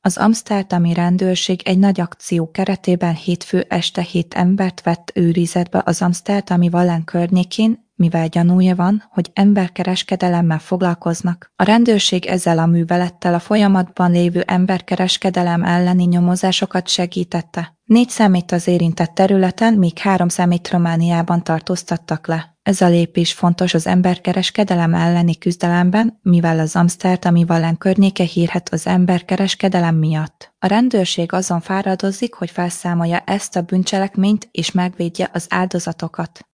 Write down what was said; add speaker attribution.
Speaker 1: Az amszterdami rendőrség egy nagy akció keretében hétfő este 7 embert vett őrizetbe az amszterdami Wallen környékén, mivel gyanúja van, hogy emberkereskedelemmel foglalkoznak. A rendőrség ezzel a művelettel a folyamatban lévő emberkereskedelem elleni nyomozásokat segítette. 4 személyt az érintett területen, míg 3 személyt Romániában tartóztattak le. Ez a lépés fontos az emberkereskedelem elleni küzdelemben, mivel az amszterdami Wallen környéke hírhedt az emberkereskedelem miatt. A rendőrség azon fáradozik, hogy felszámolja ezt a bűncselekményt és megvédje az áldozatokat.